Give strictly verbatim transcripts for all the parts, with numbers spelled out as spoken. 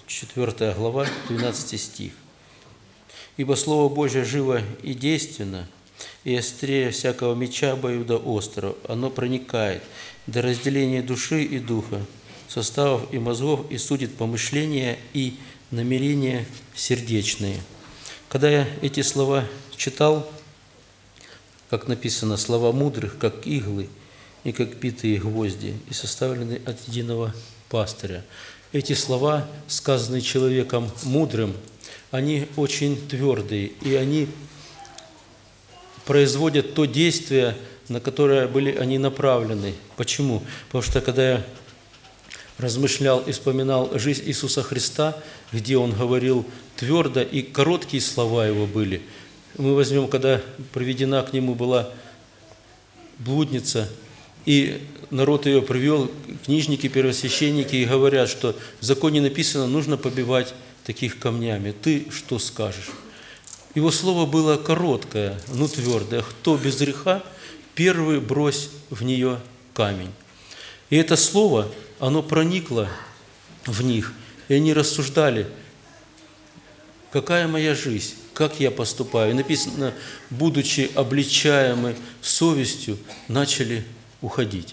четвёртая глава, двенадцатый стих. «Ибо Слово Божие живо и действенно, и острее всякого меча обоюдоострого. Оно проникает до разделения души и духа, составов и мозгов, и судит помышления и намерения сердечные». Когда я эти слова читал, как написано, слова мудрых, как иглы, и как битые гвозди, и составлены от единого пастыря. Эти слова, сказанные человеком мудрым, они очень твердые, и они производят то действие, на которое были они направлены. Почему? Потому что когда я размышлял и вспоминал жизнь Иисуса Христа, где Он говорил твердо, и короткие слова Его были. Мы возьмем, когда приведена к Нему была блудница, и народ ее привел, книжники, первосвященники, и говорят, что в законе написано, нужно побивать таких камнями. Ты что скажешь? Его слово было короткое, но твердое. Кто без греха, первый брось в нее камень. И это слово, оно проникло в них, и они рассуждали, какая моя жизнь, как я поступаю. И написано, будучи обличаемы совестью, начали уходить.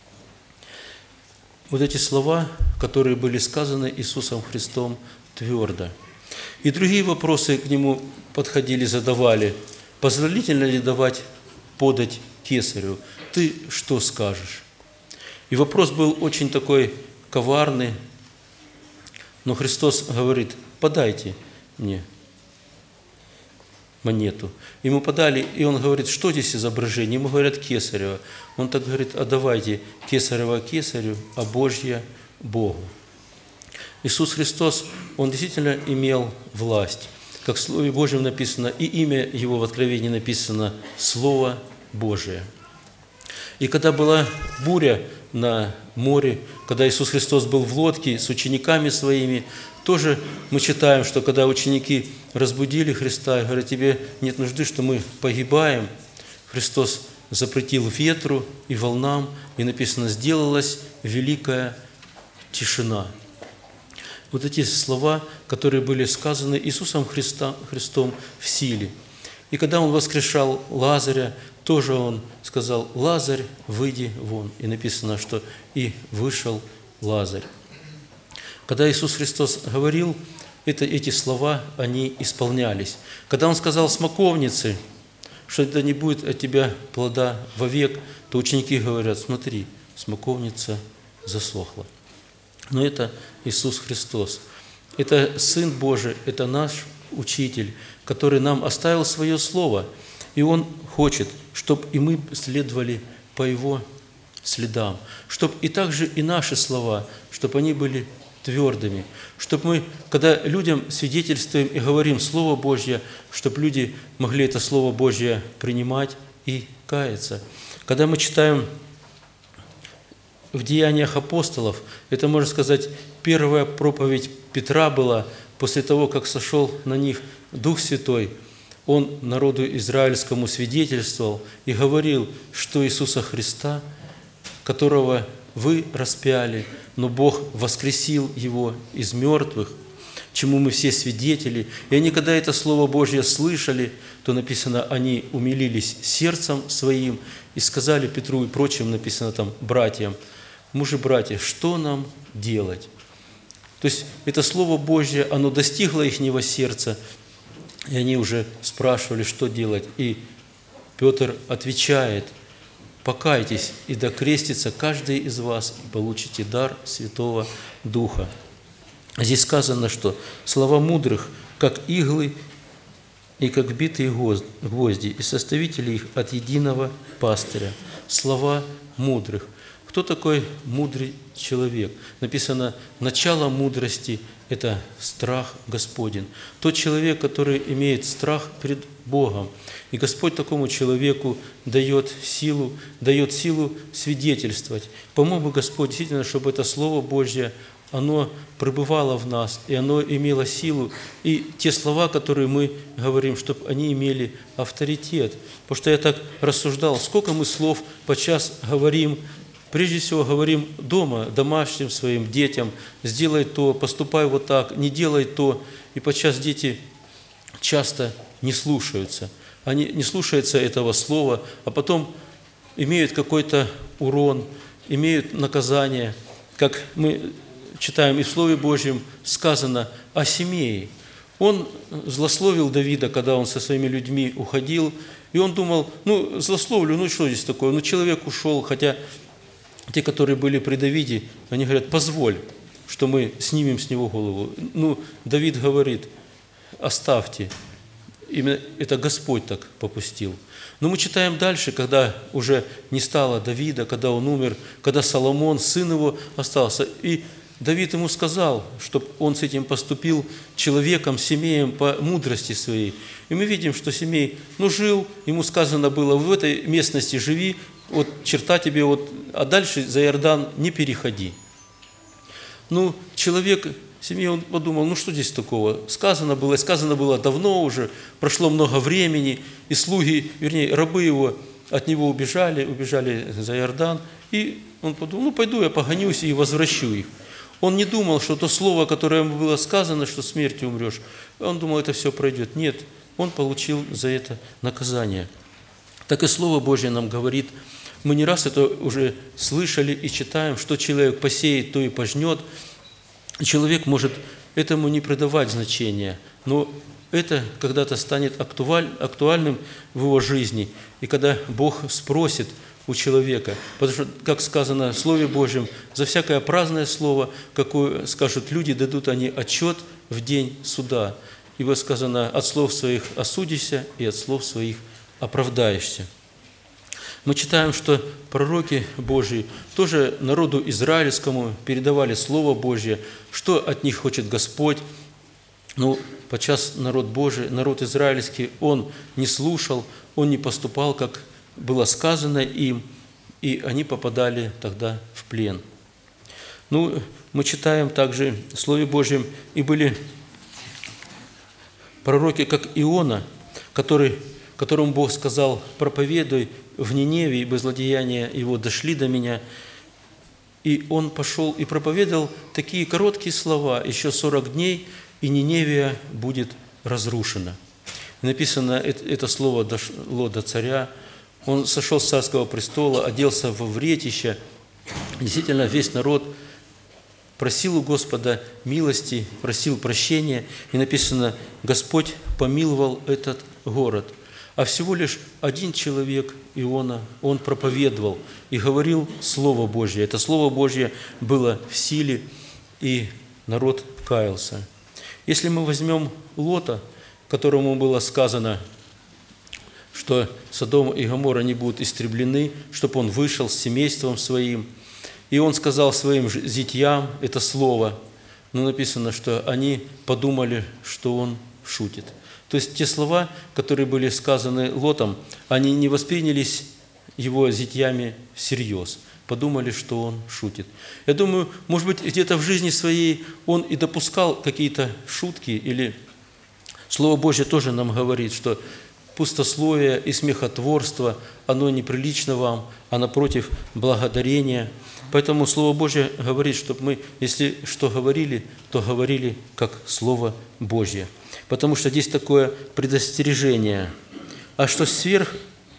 Вот эти слова, которые были сказаны Иисусом Христом твердо. И другие вопросы к Нему подходили, задавали. Позволительно ли давать подать кесарю? Ты что скажешь? И вопрос был очень такой коварный, но Христос говорит, подайте мне монету. Ему подали, и он говорит, что здесь изображение? Ему говорят кесарево. Он так говорит, а давайте кесарево кесарю, а Божье Богу. Иисус Христос, Он действительно имел власть. Как в Слове Божьем написано, и имя Его в Откровении написано Слово Божие. И когда была буря на море, когда Иисус Христос был в лодке с учениками Своими, тоже мы читаем, что когда ученики разбудили Христа и говорят, тебе нет нужды, что мы погибаем, Христос запретил ветру и волнам, и написано, сделалась великая тишина. Вот эти слова, которые были сказаны Иисусом Христа, Христом в силе. И когда Он воскрешал Лазаря, тоже Он сказал, Лазарь, выйди вон. И написано, что и вышел Лазарь. Когда Иисус Христос говорил, это, эти слова, они исполнялись. Когда Он сказал смоковнице, что это не будет от тебя плода вовек, то ученики говорят, смотри, смоковница засохла. Но это Иисус Христос. Это Сын Божий, это наш Учитель, который нам оставил Свое Слово. И Он хочет, чтобы и мы следовали по Его следам, чтобы и также и наши слова, чтобы они были твердыми, чтобы мы, когда людям свидетельствуем и говорим Слово Божье, чтобы люди могли это Слово Божье принимать и каяться. Когда мы читаем в Деяниях апостолов, это, можно сказать, первая проповедь Петра была после того, как сошел на них Дух Святой. Он народу израильскому свидетельствовал и говорил, что Иисуса Христа, которого вы распяли, но Бог воскресил Его из мертвых, чему мы все свидетели. И они, когда это Слово Божье слышали, то написано, они умилились сердцем своим и сказали Петру и прочим, написано там, братьям, мужи, братья, что нам делать? То есть это Слово Божье, оно достигло ихнего сердца, и они уже спрашивали, что делать. И Петр отвечает, покайтесь, и да крестится каждый из вас, и получите дар Святого Духа. Здесь сказано, что слова мудрых, как иглы и как битые гвозди, и составители их от единого пастыря. Слова мудрых. Кто такой мудрый человек? Написано, начало мудрости – это страх Господень. Тот человек, который имеет страх перед Богом. И Господь такому человеку дает силу, дает силу свидетельствовать. Помог бы Господь действительно, чтобы это Слово Божье, оно пребывало в нас, и оно имело силу. И те слова, которые мы говорим, чтобы они имели авторитет. Потому что я так рассуждал, сколько мы слов подчас говорим прежде всего говорим дома, домашним своим детям: сделай то, поступай вот так, не делай то. И подчас дети часто не слушаются. Они не слушаются этого слова, а потом имеют какой-то урон, имеют наказание. Как мы читаем и в Слове Божьем сказано о Семее. Он злословил Давида, когда он со своими людьми уходил, и он думал: ну, злословлю, ну что здесь такое? Ну, человек ушел, хотя те, которые были при Давиде, они говорят: позволь, что мы снимем с него голову. Ну, Давид говорит: оставьте. Именно это Господь так попустил. Но мы читаем дальше, когда уже не стало Давида, когда он умер, когда Соломон, сын его, остался. И Давид ему сказал, чтобы он с этим поступил человеком, Семеем по мудрости своей. И мы видим, что Семей, ну, жил, ему сказано было: в этой местности живи, вот черта тебе, вот, а дальше за Иордан не переходи. Ну, человек, Семей, он подумал: ну, что здесь такого? Сказано было, сказано было давно уже, прошло много времени, и слуги, вернее, рабы его от него убежали, убежали за Иордан, и он подумал: ну, пойду я погонюсь и возвращу их. Он не думал, что то слово, которое ему было сказано, что смертью умрешь, он думал, это все пройдет. Нет, он получил за это наказание. Так и Слово Божье нам говорит, мы не раз это уже слышали и читаем, что человек посеет, то и пожнет. Человек может этому не придавать значения, но это когда-то станет актуаль, актуальным в его жизни. И когда Бог спросит у человека, потому что, как сказано в Слове Божьем, за всякое праздное слово, какое скажут люди, дадут они отчет в день суда. Ибо сказано: от слов своих осудишься, и от слов своих оправдаешься. Мы читаем, что пророки Божьи тоже народу израильскому передавали Слово Божье, что от них хочет Господь. Ну, подчас народ Божий, народ израильский, он не слушал, он не поступал, как было сказано им, и они попадали тогда в плен. Ну, мы читаем также в Слове Божьем, и были пророки, как Иона, который, которому Бог сказал: проповедуй в Ниневии, ибо злодеяния его дошли до меня. И он пошел и проповедовал такие короткие слова: еще сорок дней, и Ниневия будет разрушена. И написано, это слово дошло до царя. Он сошел с царского престола, оделся во вретище. Действительно, весь народ просил у Господа милости, просил прощения. И написано: Господь помиловал этот город. А всего лишь один человек, Иона, он проповедовал и говорил Слово Божье. Это Слово Божье было в силе, и народ каялся. Если мы возьмем Лота, которому было сказано, что Содом и Гоморра не будут истреблены, чтобы он вышел с семейством своим. И он сказал своим зятьям это слово, но написано, что они подумали, что он шутит. То есть те слова, которые были сказаны Лотом, они не воспринялись его зятьями всерьез, подумали, что он шутит. Я думаю, может быть, где-то в жизни своей он и допускал какие-то шутки, или Слово Божье тоже нам говорит, что пустословие и смехотворство, оно неприлично вам, а напротив благодарение. Поэтому Слово Божье говорит, чтобы мы, если что говорили, то говорили как Слово Божье. Потому что здесь такое предостережение. А что сверх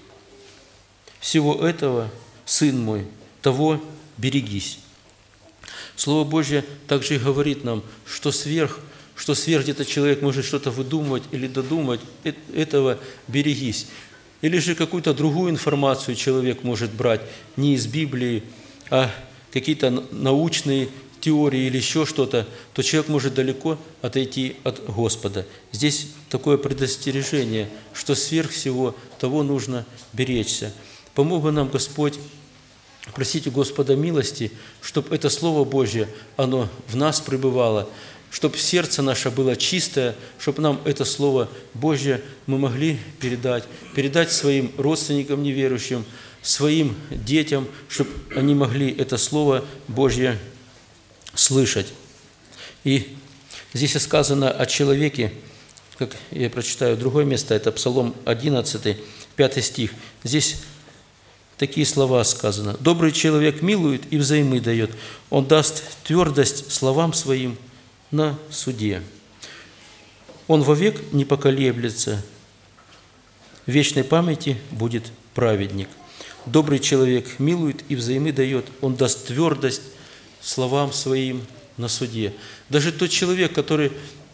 всего этого, сын мой, того берегись. Слово Божье также и говорит нам, что сверх что сверх где-то человек может что-то выдумывать или додумать, этого берегись. Или же какую-то другую информацию человек может брать не из Библии, а какие-то научные теории или еще что-то, то человек может далеко отойти от Господа. Здесь такое предостережение, что сверх всего того нужно беречься. Помог бы нам Господь просить у Господа милости, чтобы это Слово Божье, оно в нас пребывало, чтобы сердце наше было чистое, чтобы нам это Слово Божье мы могли передать, передать своим родственникам неверующим, своим детям, чтобы они могли это Слово Божье слышать. И здесь сказано о человеке, как я прочитаю другое место, это Псалом одиннадцатый, пятый стих. Здесь такие слова сказано. «Добрый человек милует и взаймы дает. Он даст твердость словам своим на суде. Он вовек не поколеблется. В вечной памяти будет праведник. Добрый человек милует и взаймы дает. Он даст твердость словам своим на суде». Даже тот человек, который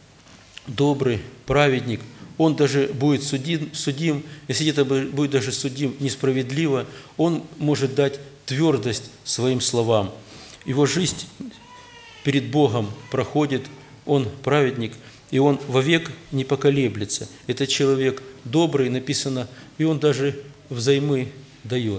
добрый, праведник, он даже будет судим, судим, если это будет даже судим несправедливо, он может дать твердость своим словам. Его жизнь перед Богом проходит, он праведник, и он вовек не поколеблется. Это человек добрый, написано, и он даже взаймы дает.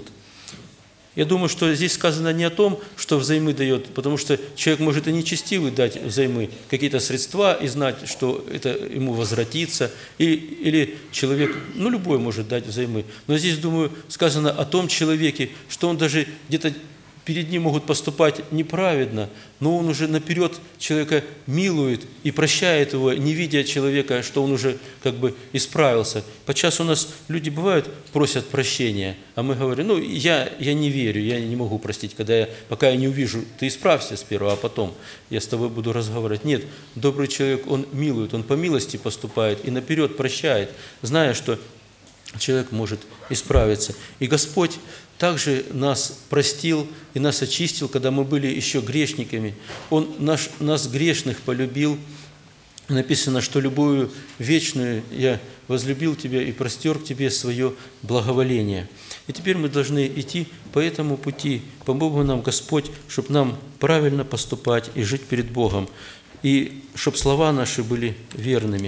Я думаю, что здесь сказано не о том, что взаймы дает, потому что человек может и нечестивый дать взаймы какие-то средства и знать, что это ему возвратится, или, или человек, ну, любой может дать взаймы. Но здесь, думаю, сказано о том человеке, что он даже где-то перед ним могут поступать неправедно, но он уже наперед человека милует и прощает его, не видя человека, что он уже как бы исправился. Подчас у нас люди бывают, просят прощения, а мы говорим, ну, я, я не верю, я не могу простить, когда я, пока я не увижу, ты исправься сперва, а потом я с тобой буду разговаривать. Нет, добрый человек, он милует, он по милости поступает и наперед прощает, зная, что человек может исправиться. И Господь также нас простил и нас очистил, когда мы были еще грешниками. Он наш, нас грешных полюбил. Написано, что любую вечную я возлюбил тебя и простер к тебе свое благоволение. И теперь мы должны идти по этому пути. Помог нам Господь, чтобы нам правильно поступать и жить перед Богом, и чтобы слова наши были верными.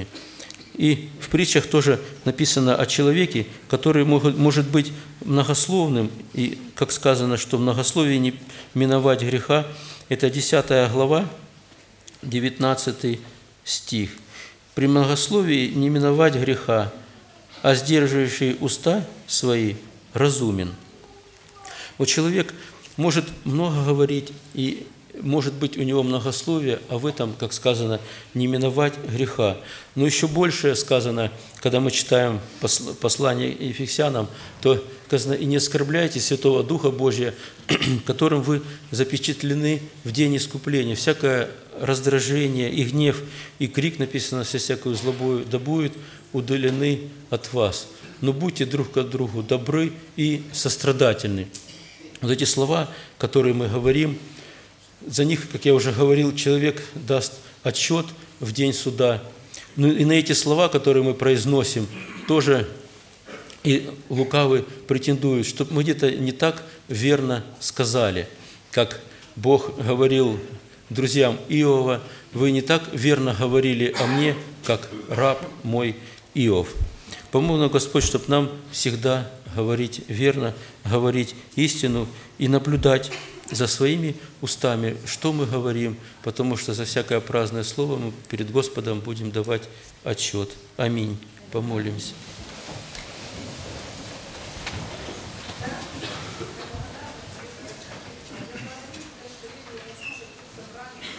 И в притчах тоже написано о человеке, который может быть многословным, и, как сказано, что в многословии не миновать греха. Это десятая глава, девятнадцатый стих. «При многословии не миновать греха, а сдерживающий уста свои разумен». Вот человек может много говорить, и может быть у него многословие, а в этом, как сказано, не миновать греха. Но еще больше сказано, когда мы читаем послание Ефесянам, то сказано, и не оскорбляйте Святого Духа Божия, которым вы запечатлены в день искупления. Всякое раздражение и гнев, и крик, написано, со всякую злобою, да будут удалены от вас. Но будьте друг к другу добры и сострадательны. Вот эти слова, которые мы говорим, за них, как я уже говорил, человек даст отчет в день суда. Ну и на эти слова, которые мы произносим, тоже и лукавый претендует, чтобы мы где-то не так верно сказали, как Бог говорил друзьям Иова, вы не так верно говорили о мне, как раб мой Иов. Помог нам Господь, чтобы нам всегда говорить верно, говорить истину и наблюдать за своими устами, что мы говорим, потому что за всякое праздное слово мы перед Господом будем давать отчет. Аминь. Помолимся.